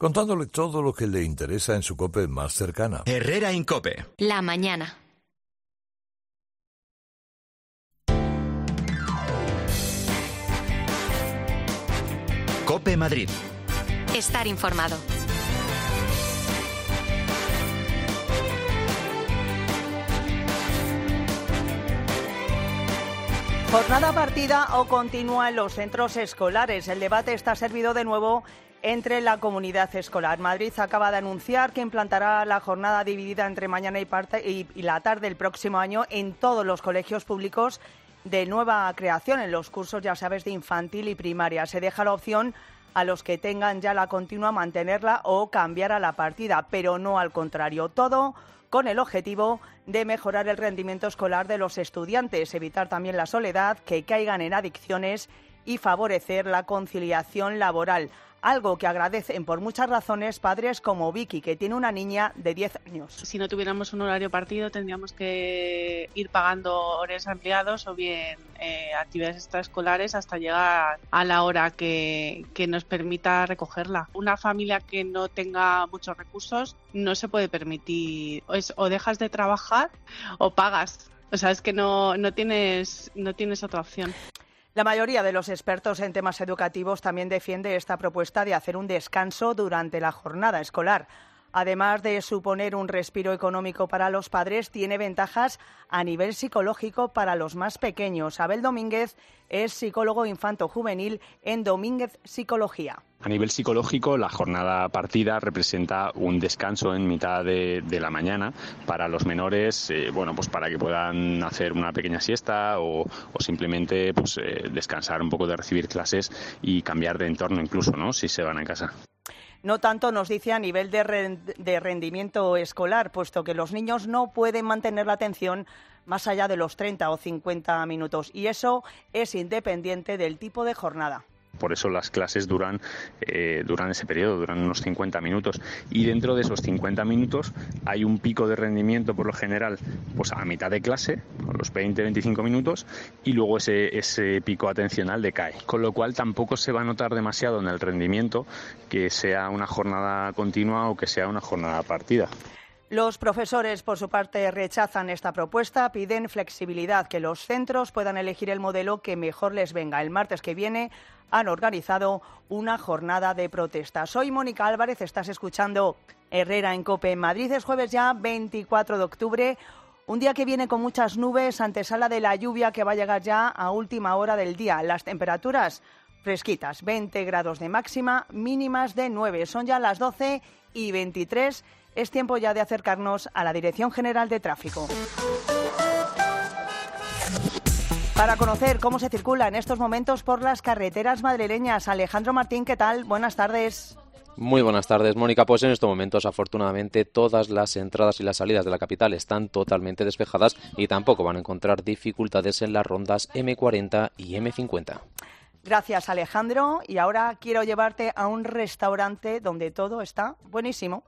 contándole todo lo que le interesa en su COPE más cercana. Herrera Incope. La mañana. COPE Madrid. Estar informado. Jornada partida o continua en los centros escolares. El debate está servido de nuevo entre la comunidad escolar. Madrid acaba de anunciar que implantará la jornada dividida entre mañana y la tarde el próximo año en todos los colegios públicos de nueva creación, en los cursos, ya sabes, de infantil y primaria. Se deja la opción a los que tengan ya la continua mantenerla o cambiar a la partida, pero no al contrario. Todo con el objetivo de mejorar el rendimiento escolar de los estudiantes, evitar también la soledad, que caigan en adicciones y favorecer la conciliación laboral. Algo que agradecen por muchas razones padres como Vicky, que tiene una niña de 10 años. Si no tuviéramos un horario partido, tendríamos que ir pagando horarios ampliados o bien actividades extraescolares hasta llegar a la hora que nos permita recogerla. Una familia que no tenga muchos recursos no se puede permitir, o dejas de trabajar o pagas. O sea, es que no tienes otra opción. La mayoría de los expertos en temas educativos también defiende esta propuesta de hacer un descanso durante la jornada escolar. Además de suponer un respiro económico para los padres, tiene ventajas a nivel psicológico para los más pequeños. Abel Domínguez es psicólogo infanto-juvenil en Domínguez Psicología. A nivel psicológico, la jornada partida representa un descanso en mitad de la mañana para los menores, pues para que puedan hacer una pequeña siesta o simplemente descansar un poco de recibir clases y cambiar de entorno incluso, ¿no?, si se van a casa. No tanto, nos dice, a nivel de rendimiento escolar, puesto que los niños no pueden mantener la atención más allá de los 30 o 50 minutos, y eso es independiente del tipo de jornada. Por eso las clases duran ese periodo, duran unos 50 minutos. Y dentro de esos 50 minutos hay un pico de rendimiento, por lo general, pues a mitad de clase, a los 20-25 minutos, y luego ese pico atencional decae. Con lo cual tampoco se va a notar demasiado en el rendimiento que sea una jornada continua o que sea una jornada partida. Los profesores, por su parte, rechazan esta propuesta, piden flexibilidad, que los centros puedan elegir el modelo que mejor les venga. El martes que viene han organizado una jornada de protesta. Soy Mónica Álvarez, estás escuchando Herrera en COPE. En Madrid es jueves ya 24 de octubre, un día que viene con muchas nubes, antesala de la lluvia que va a llegar ya a última hora del día. Las temperaturas fresquitas, 20 grados de máxima, mínimas de 9. Son ya las 12:23. Es tiempo ya de acercarnos a la Dirección General de Tráfico. Para conocer cómo se circula en estos momentos por las carreteras madrileñas, Alejandro Martín, ¿qué tal? Buenas tardes. Muy buenas tardes, Mónica. Pues en estos momentos, afortunadamente, todas las entradas y las salidas de la capital están totalmente despejadas y tampoco van a encontrar dificultades en las rondas M40 y M50. Gracias, Alejandro. Y ahora quiero llevarte a un restaurante donde todo está buenísimo.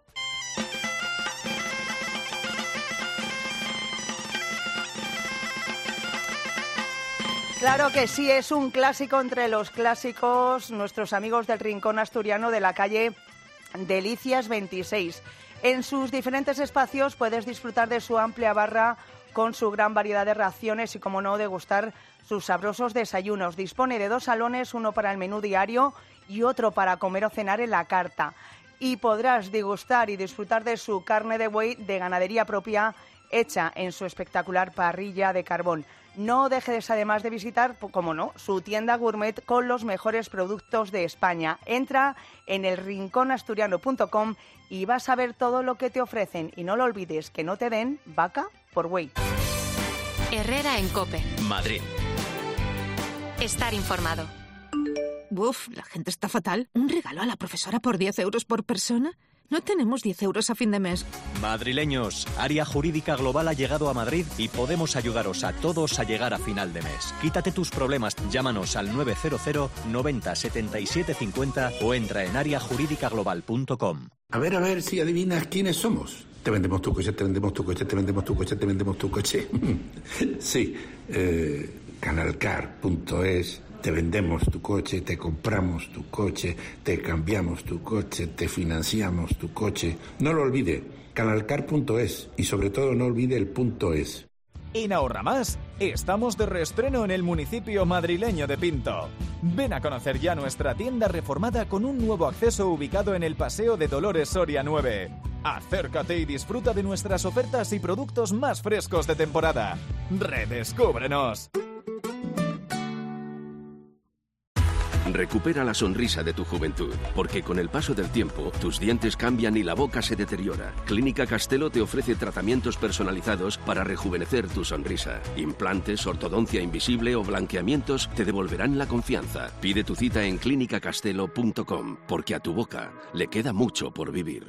Claro que sí, es un clásico entre los clásicos, nuestros amigos del Rincón Asturiano de la calle Delicias 26. En sus diferentes espacios puedes disfrutar de su amplia barra con su gran variedad de raciones y, como no, degustar sus sabrosos desayunos. Dispone de 2 salones, uno para el menú diario y otro para comer o cenar en la carta. Y podrás degustar y disfrutar de su carne de buey de ganadería propia hecha en su espectacular parrilla de carbón. No dejes además de visitar, como no, su tienda gourmet con los mejores productos de España. Entra en elrinconasturiano.com y vas a ver todo lo que te ofrecen. Y no lo olvides, que no te den vaca por buey. Herrera en COPE. Madrid. Estar informado. Uf, la gente está fatal. ¿Un regalo a la profesora por 10 euros por persona? No tenemos 10 euros a fin de mes. Madrileños, Área Jurídica Global ha llegado a Madrid y podemos ayudaros a todos a llegar a final de mes. Quítate tus problemas, llámanos al 900 90 77 50 o entra en areajurídicaglobal.com. A ver si adivinas quiénes somos. Te vendemos tu coche, te vendemos tu coche, te vendemos tu coche, te vendemos tu coche. Sí, canalcar.es Te vendemos tu coche, te compramos tu coche, te cambiamos tu coche, te financiamos tu coche. No lo olvide, canalcar.es y sobre todo no olvide el .es. En Ahorra Más, estamos de reestreno en el municipio madrileño de Pinto. Ven a conocer ya nuestra tienda reformada con un nuevo acceso ubicado en el Paseo de Dolores Soria 9. Acércate y disfruta de nuestras ofertas y productos más frescos de temporada. ¡Redescúbrenos! Recupera la sonrisa de tu juventud, porque con el paso del tiempo, tus dientes cambian y la boca se deteriora. Clínica Castelo te ofrece tratamientos personalizados para rejuvenecer tu sonrisa. Implantes, ortodoncia invisible o blanqueamientos te devolverán la confianza. Pide tu cita en clinicacastelo.com, porque a tu boca le queda mucho por vivir.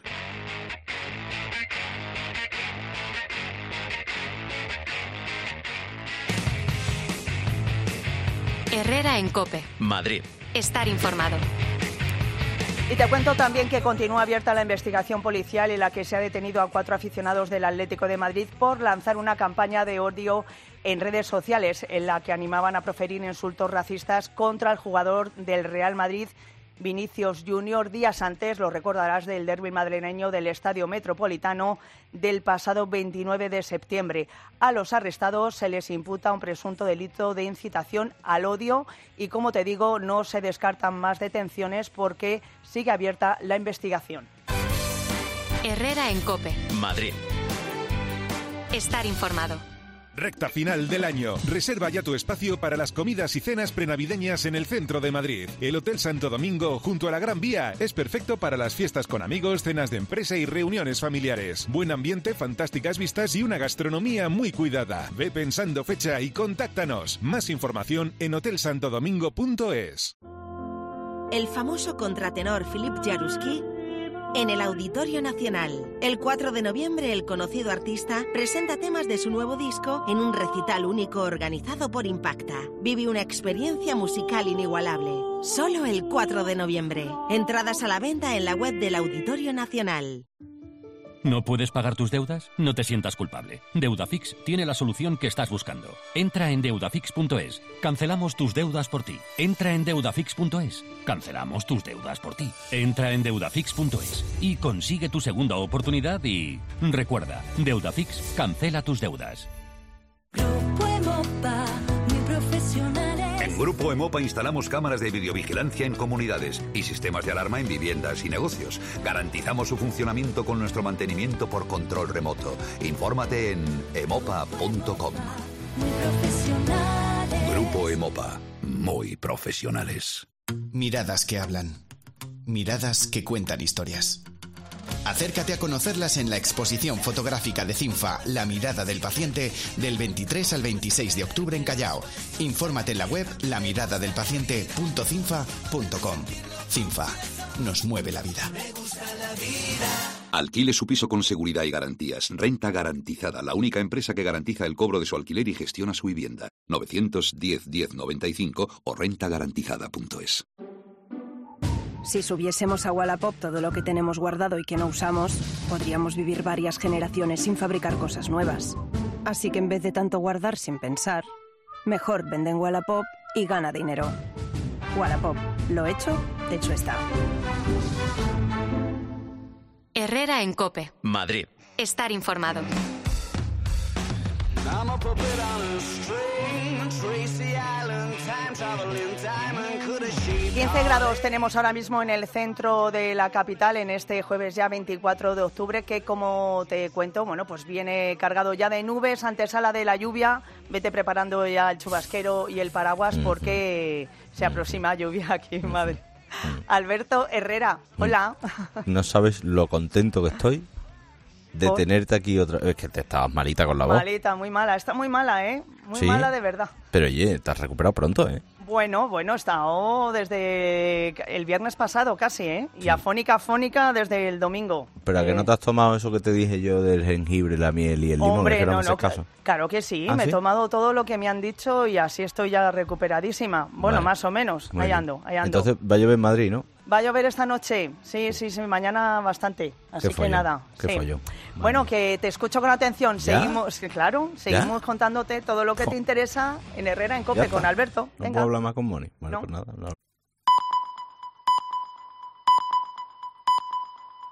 Herrera en COPE. Madrid. Estar informado. Y te cuento también que continúa abierta la investigación policial en la que se ha detenido a 4 aficionados del Atlético de Madrid por lanzar una campaña de odio en redes sociales en la que animaban a proferir insultos racistas contra el jugador del Real Madrid, Vinicius Junior, días antes, lo recordarás, del derbi madrileño del Estadio Metropolitano del pasado 29 de septiembre. A los arrestados se les imputa un presunto delito de incitación al odio y, como te digo, no se descartan más detenciones porque sigue abierta la investigación. Herrera en COPE. Madrid. Estar informado. Recta final del año. Reserva ya tu espacio para las comidas y cenas prenavideñas en el centro de Madrid. El Hotel Santo Domingo, junto a la Gran Vía, es perfecto para las fiestas con amigos, cenas de empresa y reuniones familiares. Buen ambiente, fantásticas vistas y una gastronomía muy cuidada. Ve pensando fecha y contáctanos. Más información en hotelsantodomingo.es. El famoso contratenor Philippe Jaruski en el Auditorio Nacional. El 4 de noviembre, el conocido artista presenta temas de su nuevo disco en un recital único organizado por Impacta. Vive una experiencia musical inigualable. Solo el 4 de noviembre. Entradas a la venta en la web del Auditorio Nacional. ¿No puedes pagar tus deudas? No te sientas culpable. Deudafix tiene la solución que estás buscando. Entra en deudafix.es. Cancelamos tus deudas por ti. Entra en deudafix.es. Cancelamos tus deudas por ti. Entra en deudafix.es y consigue tu segunda oportunidad y... recuerda, Deudafix cancela tus deudas. En Grupo Emopa instalamos cámaras de videovigilancia en comunidades y sistemas de alarma en viviendas y negocios. Garantizamos su funcionamiento con nuestro mantenimiento por control remoto. Infórmate en emopa.com. Grupo Emopa. Muy profesionales. Miradas que hablan. Miradas que cuentan historias. Acércate a conocerlas en la exposición fotográfica de CINFA, La mirada del paciente, del 23 al 26 de octubre en Callao. Infórmate en la web lamiradelpaciente.cinfa.com. CINFA, nos mueve la vida. Alquile su piso con seguridad y garantías. Renta Garantizada, la única empresa que garantiza el cobro de su alquiler y gestiona su vivienda. 910 1095 o rentagarantizada.es. Si subiésemos a Wallapop todo lo que tenemos guardado y que no usamos, podríamos vivir varias generaciones sin fabricar cosas nuevas. Así que en vez de tanto guardar sin pensar, mejor vende en Wallapop y gana dinero. Wallapop, lo hecho está. Herrera en COPE. Madrid. Estar informado. 15 grados tenemos ahora mismo en el centro de la capital en este jueves ya 24 de octubre que, como te cuento, bueno, pues viene cargado ya de nubes, antesala de la lluvia. Vete preparando ya el chubasquero y el paraguas porque se aproxima lluvia aquí en Madrid. Alberto Herrera, hola. No sabes lo contento que estoy de tenerte aquí otra vez. Es que te estabas malita con la voz. Malita, muy mala. Está muy mala, ¿eh? Muy mala de verdad. Pero oye, te has recuperado pronto, ¿eh? Bueno, he estado desde el viernes pasado casi, ¿eh? Y afónica desde el domingo. ¿Pero a que no te has tomado eso que te dije yo del jengibre, la miel y el limón? Hombre, que no me haces caso. Claro que sí. ¿Ah, me sí? he tomado todo lo que me han dicho y así estoy ya recuperadísima. Bueno, vale. más o menos. Muy Ahí bien. ando. Entonces va a llover en Madrid, ¿no? Va a llover esta noche, sí, mañana bastante, así que nada. Qué follón. Bueno, que te escucho con atención, ¿Ya? seguimos contándote todo lo que te interesa en Herrera en COPE con Alberto. No puedo hablar más con Moni. Bueno, ¿No? pues nada.